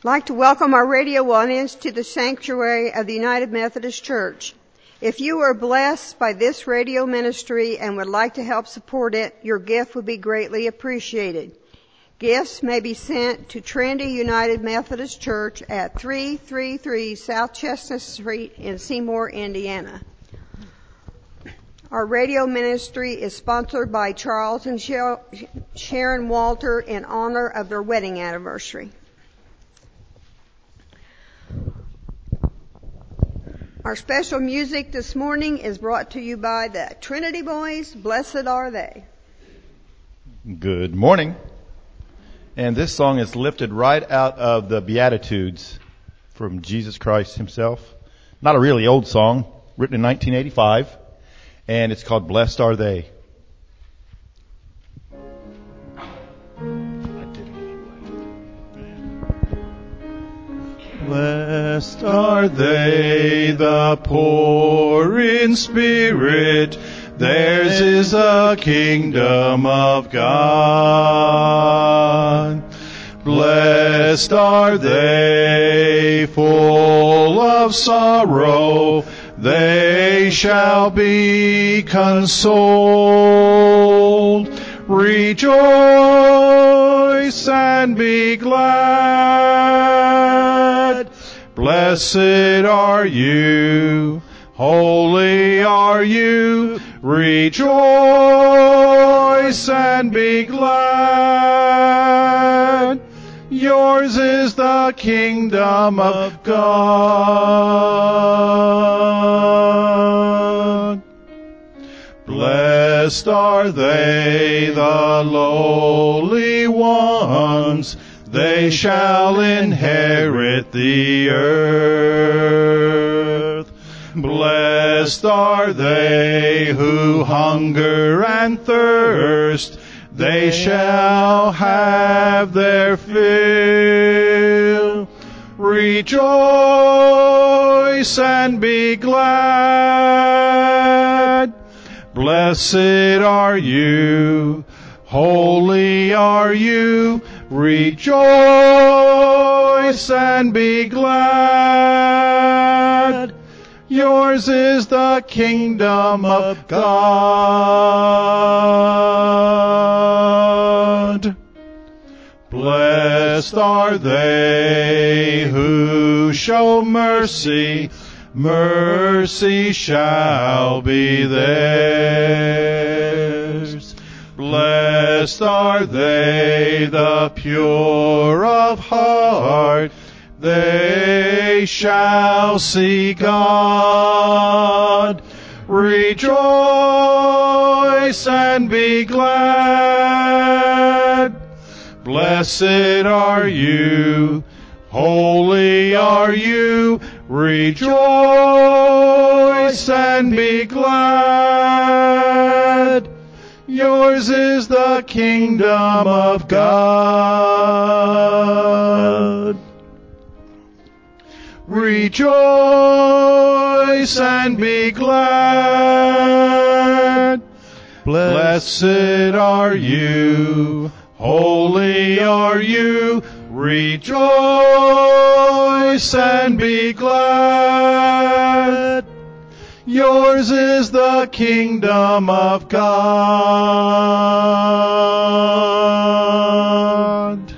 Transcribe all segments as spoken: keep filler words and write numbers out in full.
I'd like to welcome our radio audience to the sanctuary of the United Methodist Church. If you are blessed by this radio ministry and would like to help support it, your gift would be greatly appreciated. Gifts may be sent to Trinity United Methodist Church at three thirty-three South Chestnut Street in Seymour, Indiana. Our radio ministry is sponsored by Charles and Sharon Walter in honor of their wedding anniversary. Our special music this morning is brought to you by the Trinity Boys. Blessed are they. Good morning. And this song is lifted right out of the Beatitudes from Jesus Christ himself. Not a really old song, written in nineteen eighty-five. And it's called Blessed Are They. Blessed are they, the poor in spirit, theirs is the kingdom of God. Blessed are they, full of sorrow, they shall be consoled. Rejoice and be glad. Blessed are you, holy are you. Rejoice and be glad. Yours is the kingdom of God. Blessed are they, the lowly ones, they shall inherit the earth. Blessed are they who hunger and thirst, they shall have their fill. Rejoice and be glad. Blessed are you, holy are you. Rejoice and be glad. Yours is the kingdom of God. Blessed are they who show mercy. Mercy shall be theirs. Blessed are they, the pure of heart. They shall see God. Rejoice and be glad. Blessed are you, holy are you. Rejoice and be glad. Yours is the kingdom of God. Rejoice and be glad. Blessed are you, holy are you. Rejoice and be glad. Yours is the kingdom of God.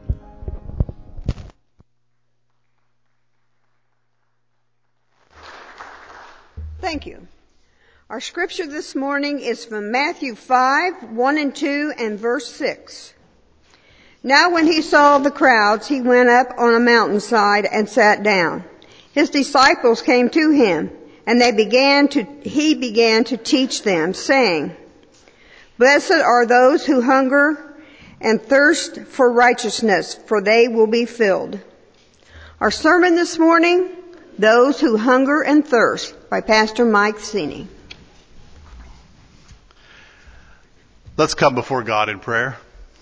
Thank you. Our scripture this morning is from Matthew five, one and two, and verse six. Now when he saw the crowds, he went up on a mountainside and sat down. His disciples came to him, and they began to, he began to teach them, saying, Blessed are those who hunger and thirst for righteousness, for they will be filled. Our sermon this morning, Those Who Hunger and Thirst, by Pastor Mike Sini. Let's come before God in prayer.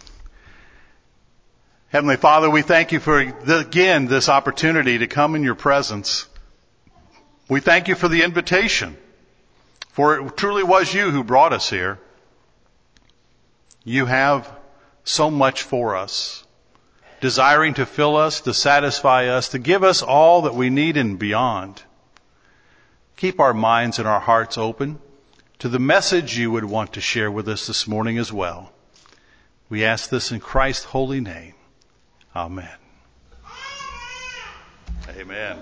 Heavenly Father, we thank you for, again, this opportunity to come in your presence. We thank you for the invitation, for it truly was you who brought us here. You have so much for us. desiring to fill us, to satisfy us, to give us all that we need and beyond. Keep our minds and our hearts open to the message you would want to share with us this morning as well. We ask this in Christ's holy name. Amen. Amen.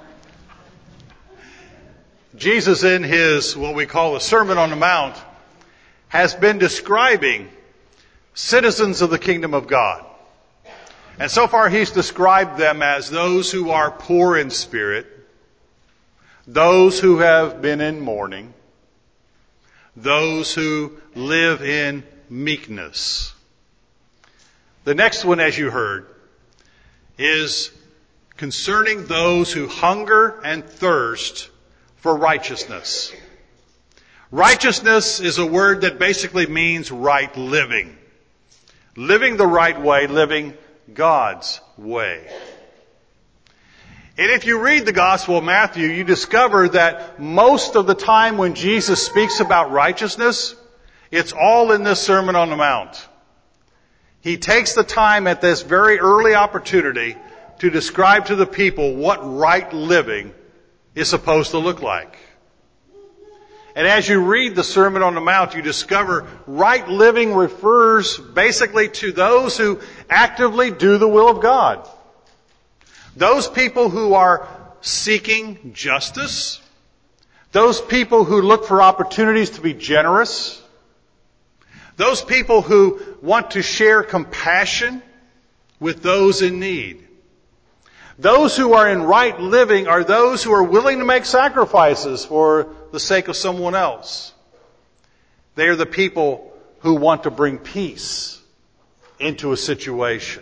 Jesus, in his, what we call the Sermon on the Mount, has been describing citizens of the kingdom of God. And so far he's described them as those who are poor in spirit, those who have been in mourning, those who live in meekness. The next one, as you heard, is concerning those who hunger and thirst for righteousness. Righteousness is a word that basically means right living. Living the right way, living God's way. And if you read the Gospel of Matthew, you discover that most of the time when Jesus speaks about righteousness, it's all in this Sermon on the Mount. He takes the time at this very early opportunity to describe to the people what right living is supposed to look like. And as you read the Sermon on the Mount, you discover right living refers basically to those who actively do the will of God. Those people who are seeking justice. Those people who look for opportunities to be generous. Those people who want to share compassion with those in need. Those who are in right living are those who are willing to make sacrifices for the sake of someone else. They are the people who want to bring peace into a situation.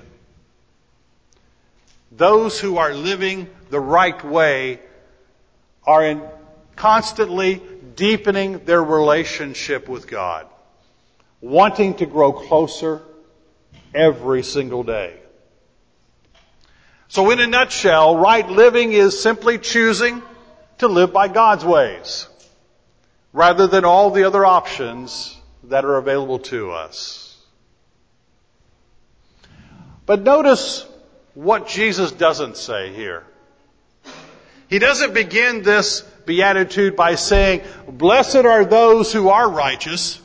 Those who are living the right way are in constantly deepening their relationship with God, wanting to grow closer every single day. So in a nutshell, right living is simply choosing to live by God's ways rather than all the other options that are available to us. But notice what Jesus doesn't say here. He doesn't begin this beatitude by saying, "Blessed are those who are righteous."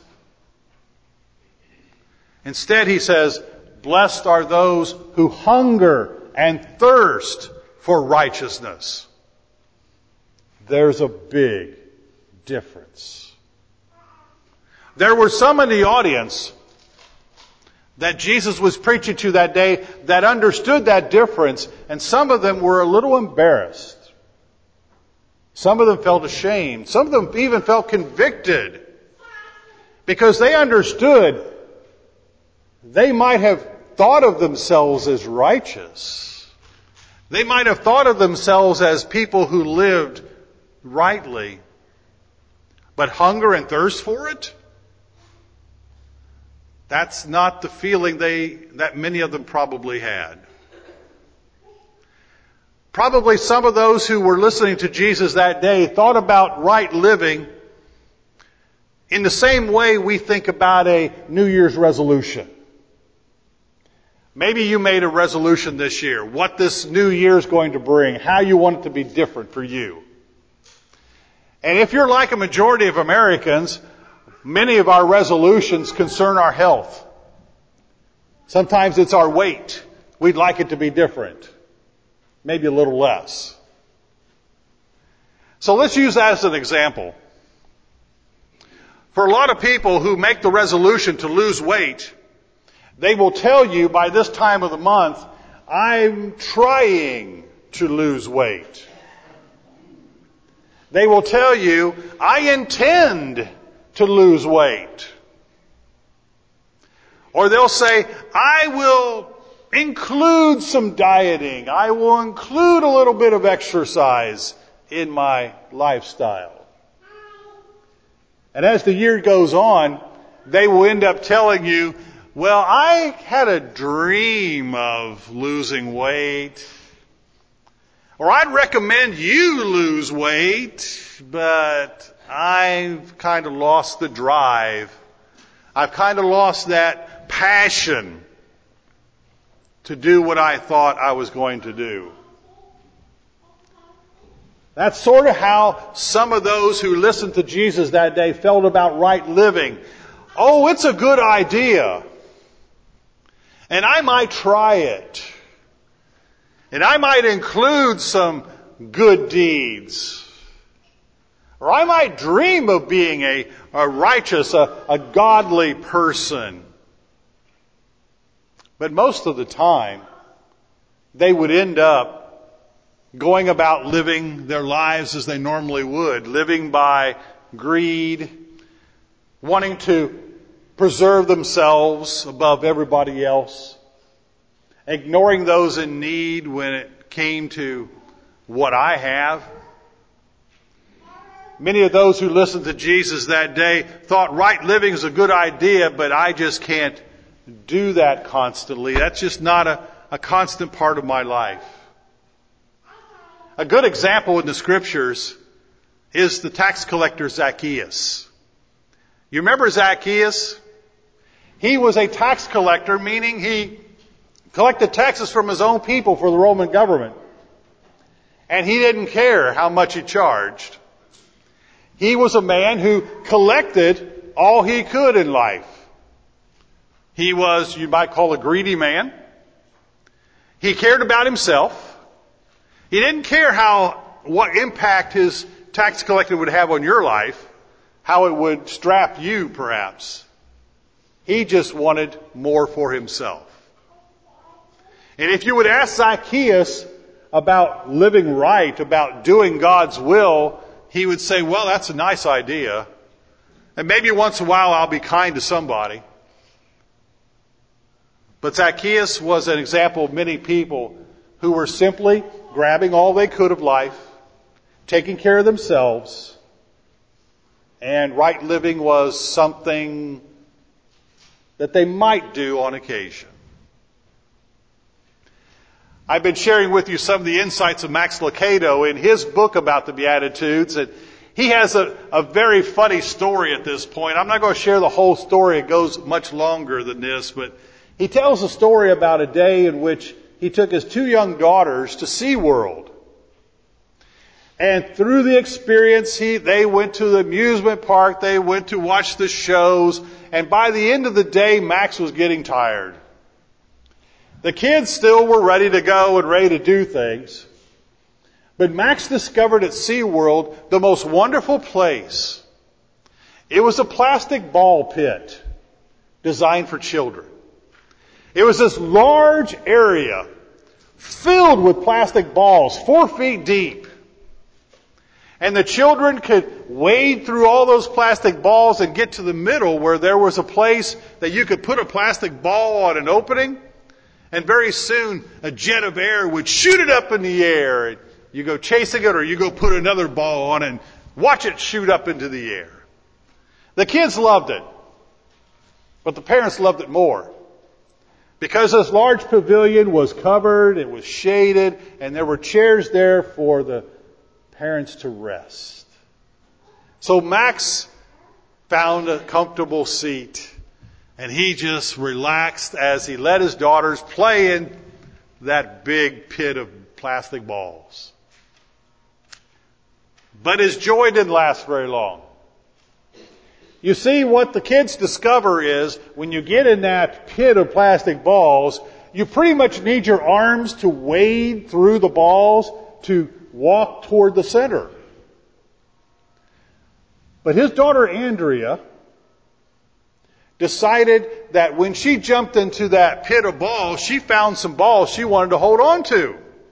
Instead, he says, "Blessed are those who hunger and thirst for righteousness." There's a big difference. There were some in the audience that Jesus was preaching to that day that understood that difference, and some of them were a little embarrassed. Some of them felt ashamed. Some of them even felt convicted because they understood they might have thought of themselves as righteous. They might have thought of themselves as people who lived rightly, but hunger and thirst for it? That's not the feeling they, that many of them probably had. Probably some of those who were listening to Jesus that day thought about right living in the same way we think about a New Year's resolution. Maybe you made a resolution this year, what this new year is going to bring, how you want it to be different for you. And if you're like a majority of Americans, many of our resolutions concern our health. Sometimes it's our weight. We'd like it to be different. Maybe a little less. So let's use that as an example. For a lot of people who make the resolution to lose weight, they will tell you by this time of the month, "I'm trying to lose weight." They will tell you, "I intend to lose weight." Or they'll say, "I will include some dieting. I will include a little bit of exercise in my lifestyle." And as the year goes on, they will end up telling you, "Well, I had a dream of losing weight." Or, "I'd recommend you lose weight, but I've kind of lost the drive. I've kind of lost that passion to do what I thought I was going to do. That's sort of how some of those who listened to Jesus that day felt about right living. Oh, it's a good idea. And I might try it. And I might include some good deeds. Or I might dream of being a, a righteous, a, a godly person. But most of the time, they would end up going about living their lives as they normally would, living by greed, wanting to preserve themselves above everybody else, ignoring those in need when it came to what I have. Many of those who listened to Jesus that day thought right living is a good idea, but I just can't do that constantly. That's just not a, a constant part of my life. A good example in the scriptures is the tax collector Zacchaeus. You remember Zacchaeus? He was a tax collector, meaning he collected taxes from his own people for the Roman government. And he didn't care how much he charged. He was a man who collected all he could in life. He was, you might call, a greedy man. He cared about himself. He didn't care how, what impact his tax collector would have on your life, how it would strap you perhaps. He just wanted more for himself. And if you would ask Zacchaeus about living right, about doing God's will, he would say, well, that's a nice idea. And maybe once in a while I'll be kind to somebody. But Zacchaeus was an example of many people who were simply grabbing all they could of life, taking care of themselves, and right living was something that they might do on occasion. I've been sharing with you some of the insights of Max Lucado in his book about the Beatitudes, and he has a, a very funny story at this point. I'm not going to share the whole story. It goes much longer than this, but he tells a story about a day in which he took his two young daughters to SeaWorld. And through the experience, he, they went to the amusement park, they went to watch the shows, and by the end of the day, Max was getting tired. The kids still were ready to go and ready to do things. But Max discovered at SeaWorld the most wonderful place. It was a plastic ball pit designed for children. It was this large area filled with plastic balls, four feet deep. And the children could wade through all those plastic balls and get to the middle where there was a place that you could put a plastic ball on an opening. And very soon a jet of air would shoot it up in the air. You go chasing it or you go put another ball on and watch it shoot up into the air. The kids loved it. But the parents loved it more. Because this large pavilion was covered, it was shaded, and there were chairs there for the parents to rest. So Max found a comfortable seat, and he just relaxed as he let his daughters play in that big pit of plastic balls. But his joy didn't last very long. You see, what the kids discover is when you get in that pit of plastic balls, you pretty much need your arms to wade through the balls to walk toward the center. But his daughter Andrea decided that when she jumped into that pit of balls, she found some balls she wanted to hold on to.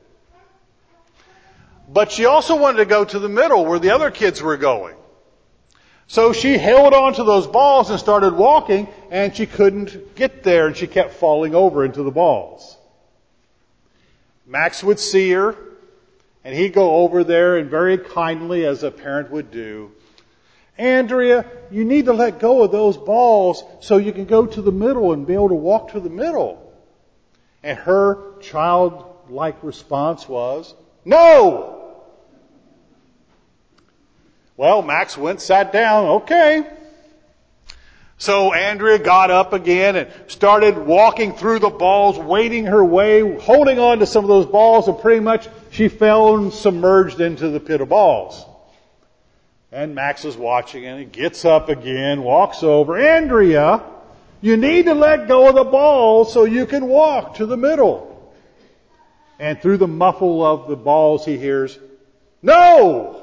But she also wanted to go to the middle where the other kids were going. So she held on to those balls and started walking, and she couldn't get there, and she kept falling over into the balls. Max would see her, and he'd go over there and very kindly, as a parent would do, Andrea, you need to let go of those balls so you can go to the middle and be able to walk to the middle. And her childlike response was, no! Well, Max went, sat down, okay. So Andrea got up again and started walking through the balls, wading her way, holding on to some of those balls, and pretty much she fell and submerged into the pit of balls. And Max is watching, and he gets up again, walks over. Andrea, you need to let go of the balls so you can walk to the middle. And through the muffle of the balls, he hears, "No!"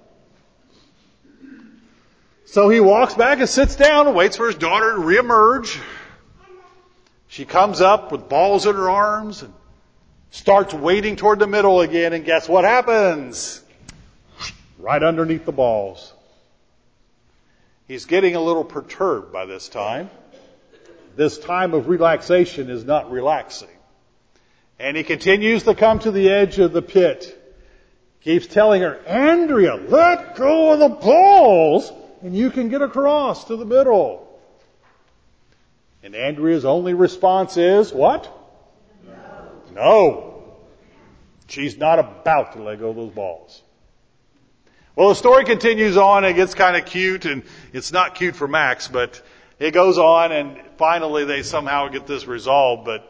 So he walks back and sits down and waits for his daughter to reemerge. She comes up with balls in her arms and starts wading toward the middle again, and guess what happens? Right underneath the balls. He's getting a little perturbed by this time. This time of relaxation is not relaxing. And he continues to come to the edge of the pit. Keeps telling her, "Andrea, let go of the balls and you can get across to the middle." And Andrea's only response is, what? No. No. She's not about to let go of those balls. Well, the story continues on. It gets kind of cute, and it's not cute for Max, but it goes on, and finally they somehow get this resolved. But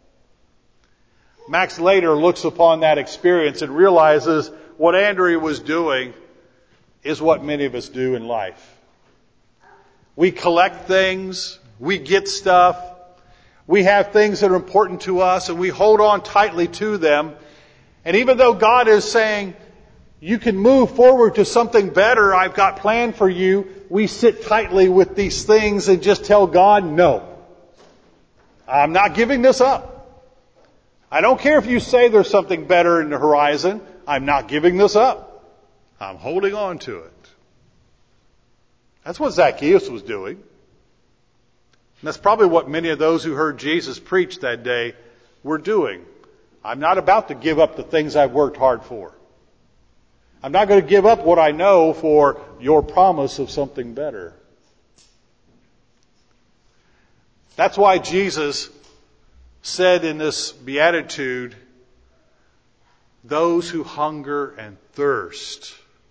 Max later looks upon that experience and realizes what Andrea was doing is what many of us do in life. We collect things, we get stuff, we have things that are important to us, and we hold on tightly to them. And even though God is saying, you can move forward to something better I've got planned for you, we sit tightly with these things and just tell God, no, I'm not giving this up. I don't care if you say there's something better in the horizon, I'm not giving this up. I'm holding on to it. That's what Zacchaeus was doing. And that's probably what many of those who heard Jesus preach that day were doing. I'm not about to give up the things I've worked hard for. I'm not going to give up what I know for your promise of something better. That's why Jesus said in this beatitude, those who hunger and thirst.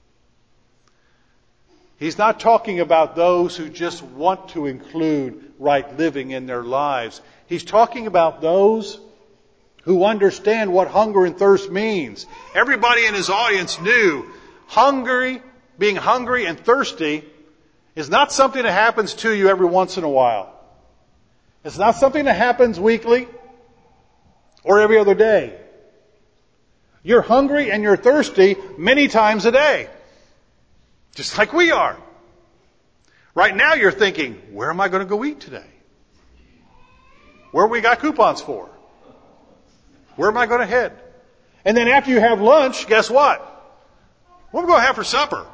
He's not talking about those who just want to include right living in their lives. He's talking about those who understand what hunger and thirst means. Everybody in his audience knew hungry, being hungry and thirsty is not something that happens to you every once in a while. It's not something that happens weekly or every other day. You're hungry and you're thirsty many times a day. Just like we are. Right now you're thinking, where am I going to go eat today? Where have we got coupons for? Where am I going to head? And then after you have lunch, guess what? What am I going to have for supper?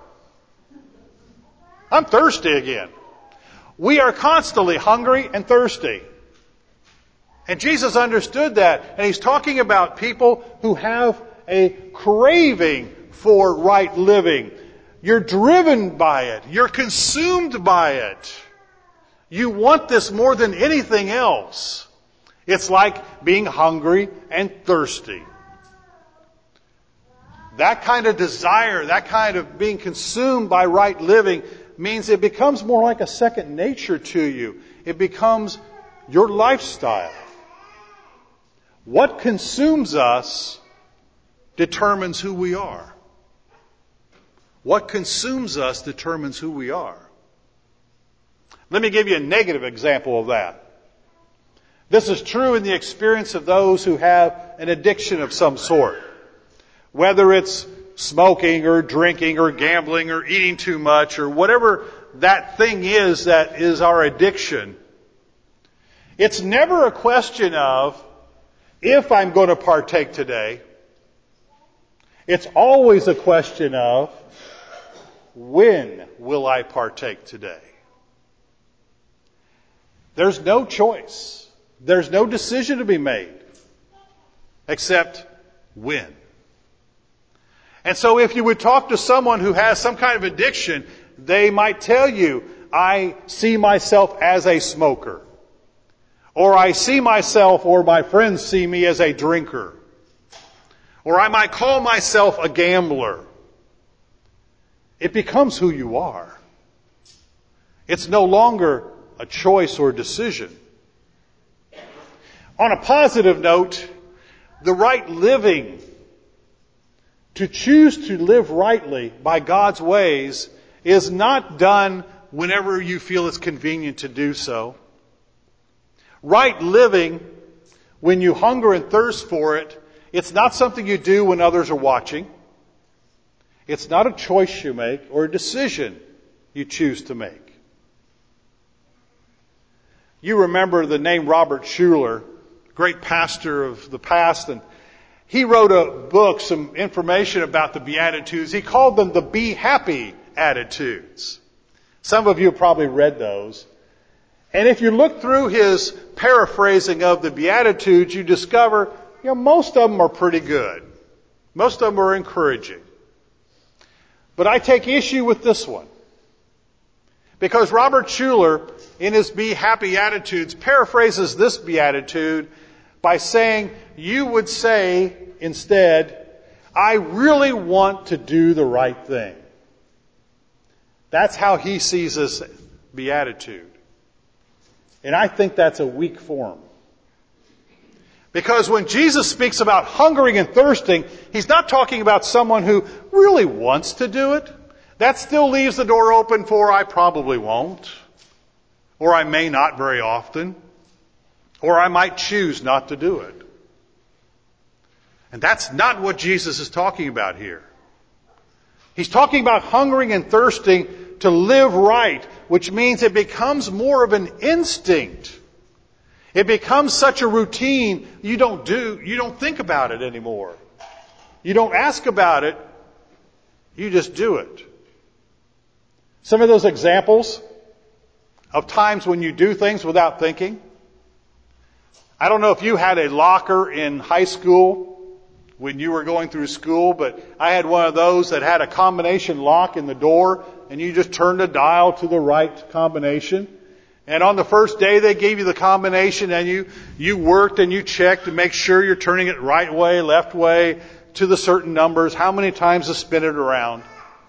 I'm thirsty again. We are constantly hungry and thirsty. And Jesus understood that. And he's talking about people who have a craving for right living. You're driven by it. You're consumed by it. You want this more than anything else. It's like being hungry and thirsty. That kind of desire, that kind of being consumed by right living means it becomes more like a second nature to you. It becomes your lifestyle. What consumes us determines who we are. What consumes us determines who we are. Let me give you a negative example of that. This is true in the experience of those who have an addiction of some sort. Whether it's smoking or drinking or gambling or eating too much or whatever that thing is that is our addiction. It's never a question of if I'm going to partake today. It's always a question of when will I partake today? There's no choice. There's no decision to be made except when. And so if you would talk to someone who has some kind of addiction, they might tell you, I see myself as a smoker. Or I see myself, or my friends see me as a drinker. Or I might call myself a gambler. It becomes who you are. It's no longer a choice or a decision. On a positive note, the right living, to choose to live rightly by God's ways, is not done whenever you feel it's convenient to do so. Right living, when you hunger and thirst for it, it's not something you do when others are watching. It's not a choice you make or a decision you choose to make. You remember the name Robert Schuller, great pastor of the past, and he wrote a book, some information about the Beatitudes. He called them the Be Happy attitudes. Some of you have probably read those. And if you look through his paraphrasing of the Beatitudes, you discover, you know, most of them are pretty good. Most of them are encouraging. But I take issue with this one. Because Robert Schuller, in his Be Happy attitudes, paraphrases this beatitude by saying, you would say instead, I really want to do the right thing. That's how he sees this beatitude. And I think that's a weak form. Because when Jesus speaks about hungering and thirsting, he's not talking about someone who really wants to do it. That still leaves the door open for I probably won't. Or I may not very often. Or I might choose not to do it. And that's not what Jesus is talking about here. He's talking about hungering and thirsting to live right, which means it becomes more of an instinct. It becomes such a routine, you don't do, you don't think about it anymore. You don't ask about it, you just do it. Some of those examples of times when you do things without thinking. I don't know if you had a locker in high school when you were going through school, but I had one of those that had a combination lock in the door, and you just turned a dial to the right combination. And on the first day they gave you the combination, and you, you worked and you checked to make sure you're turning it right way, left way, to the certain numbers, how many times to spin it around.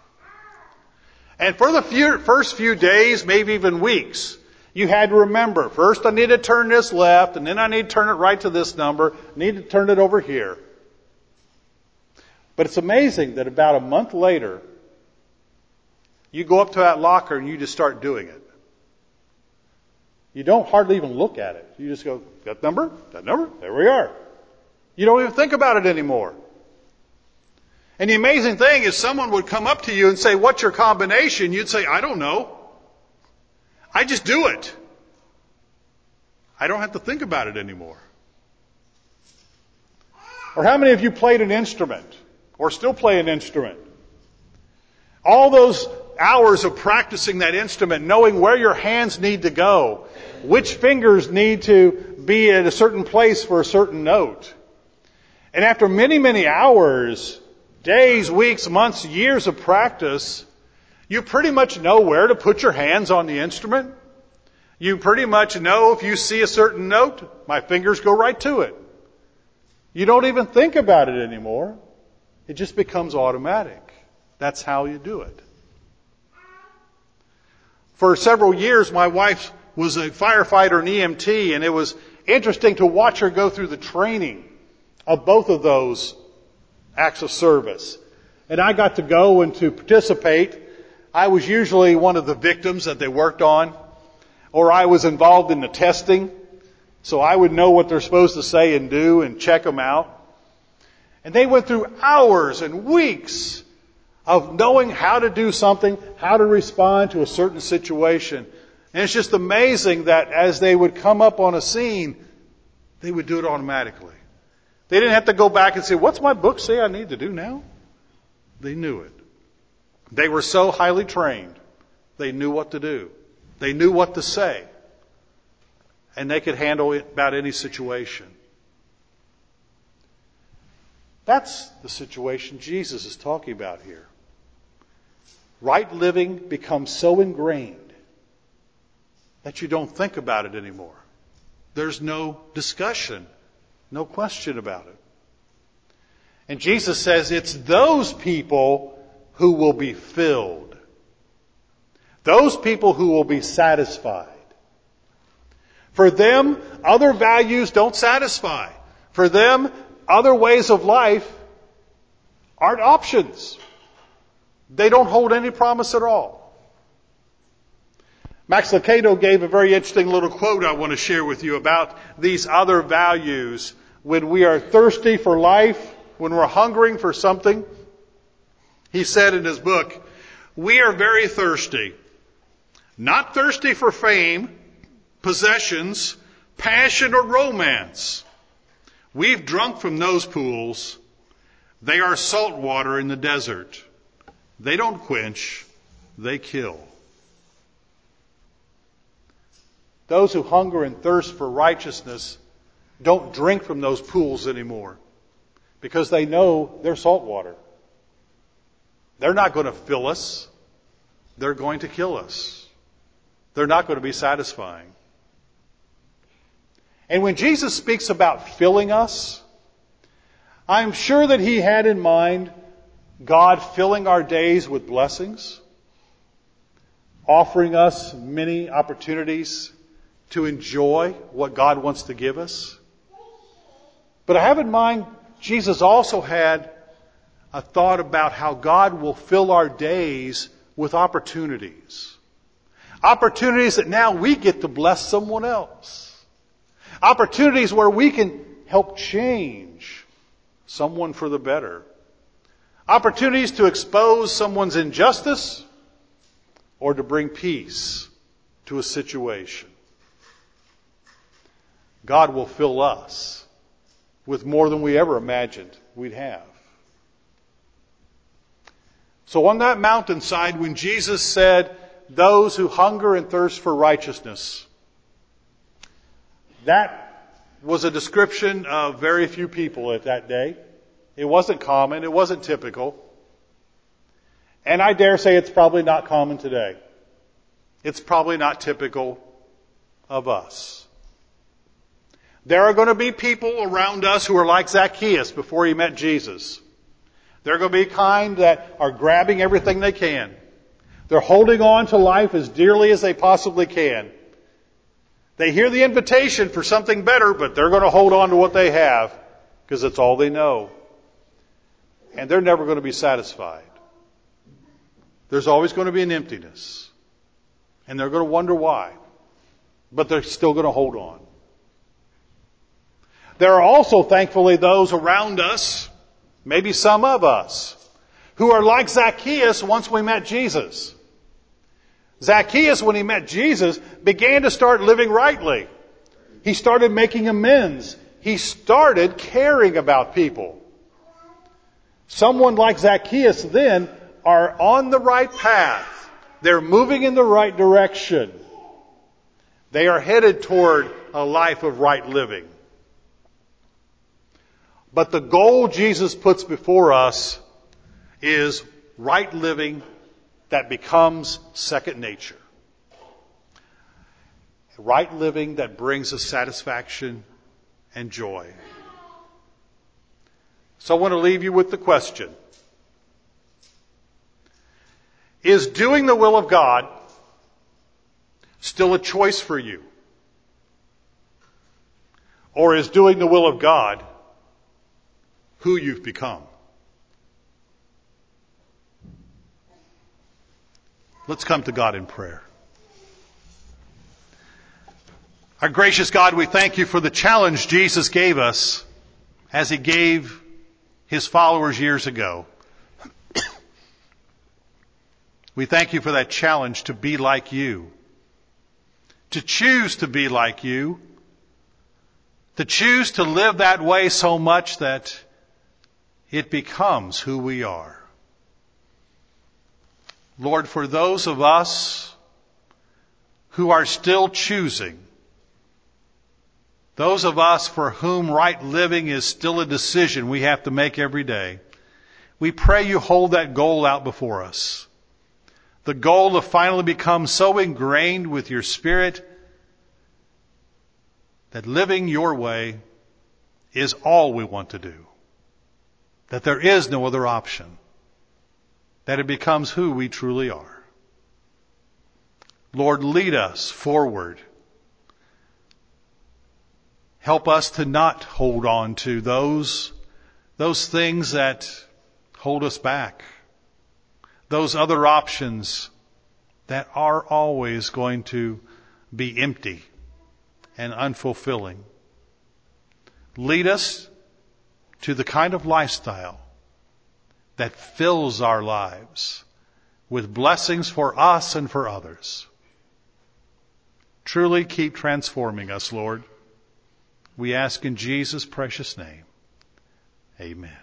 And for the few, first few days, maybe even weeks, you had to remember, first I need to turn this left, and then I need to turn it right to this number, I need to turn it over here. But it's amazing that about a month later, you go up to that locker and you just start doing it. You don't hardly even look at it. You just go, that number, that number, there we are. You don't even think about it anymore. And the amazing thing is someone would come up to you and say, what's your combination? You'd say, I don't know. I just do it. I don't have to think about it anymore. Or how many of you played an instrument or still play an instrument? All those hours of practicing that instrument, knowing where your hands need to go, which fingers need to be at a certain place for a certain note. And after many, many hours, days, weeks, months, years of practice, you pretty much know where to put your hands on the instrument. You pretty much know if you see a certain note, my fingers go right to it. You don't even think about it anymore. It just becomes automatic. That's how you do it. For several years, my wife was a firefighter and E M T, and it was interesting to watch her go through the training of both of those acts of service. And I got to go and to participate. I was usually one of the victims that they worked on, or I was involved in the testing, so I would know what they're supposed to say and do and check them out. And they went through hours and weeks of knowing how to do something, how to respond to a certain situation. And it's just amazing that as they would come up on a scene, they would do it automatically. They didn't have to go back and say, what's my book say I need to do now? They knew it. They were so highly trained. They knew what to do. They knew what to say. And they could handle it about any situation. That's the situation Jesus is talking about here. Right living becomes so ingrained that you don't think about it anymore. There's no discussion, no question about it. And Jesus says it's those people who will be filled. Those people who will be satisfied. For them, other values don't satisfy. For them, other ways of life aren't options. They don't hold any promise at all. Max Lucado gave a very interesting little quote I want to share with you about these other values. When we are thirsty for life, when we're hungering for something, he said in his book, "We are very thirsty. Not thirsty for fame, possessions, passion, or romance. We've drunk from those pools. They are salt water in the desert. They don't quench, they kill." Those who hunger and thirst for righteousness don't drink from those pools anymore because they know they're salt water. They're not going to fill us. They're going to kill us. They're not going to be satisfying. And when Jesus speaks about filling us, I'm sure that he had in mind God filling our days with blessings, offering us many opportunities to enjoy what God wants to give us. But I have in mind, Jesus also had a thought about how God will fill our days with opportunities. Opportunities that now we get to bless someone else. Opportunities where we can help change someone for the better. Opportunities to expose someone's injustice or to bring peace to a situation. God will fill us with more than we ever imagined we'd have. So on that mountainside, when Jesus said, "Those who hunger and thirst for righteousness," that was a description of very few people at that day. It wasn't common. It wasn't typical. And I dare say it's probably not common today. It's probably not typical of us. There are going to be people around us who are like Zacchaeus before he met Jesus. They're going to be kind that are grabbing everything they can. They're holding on to life as dearly as they possibly can. They hear the invitation for something better, but they're going to hold on to what they have because it's all they know. And they're never going to be satisfied. There's always going to be an emptiness. And they're going to wonder why. But they're still going to hold on. There are also, thankfully, those around us, maybe some of us, who are like Zacchaeus once we met Jesus. Zacchaeus, when he met Jesus, began to start living rightly. He started making amends. He started caring about people. Someone like Zacchaeus then are on the right path. They're moving in the right direction. They are headed toward a life of right living. But the goal Jesus puts before us is right living that becomes second nature. Right living that brings us satisfaction and joy. So I want to leave you with the question. Is doing the will of God still a choice for you? Or is doing the will of God who you've become? Let's come to God in prayer. Our gracious God, we thank you for the challenge Jesus gave us as he gave his followers years ago. We thank you for that challenge to be like you, to choose to be like you, to choose to live that way so much that it becomes who we are. Lord, for those of us who are still choosing, those of us for whom right living is still a decision we have to make every day, we pray you hold that goal out before us. The goal to finally become so ingrained with your Spirit that living your way is all we want to do. That there is no other option. That it becomes who we truly are. Lord, lead us forward Help us to not hold on to those, those things that hold us back. Those other options that are always going to be empty and unfulfilling. Lead us to the kind of lifestyle that fills our lives with blessings for us and for others. Truly keep transforming us, Lord. We ask in Jesus' precious name. Amen.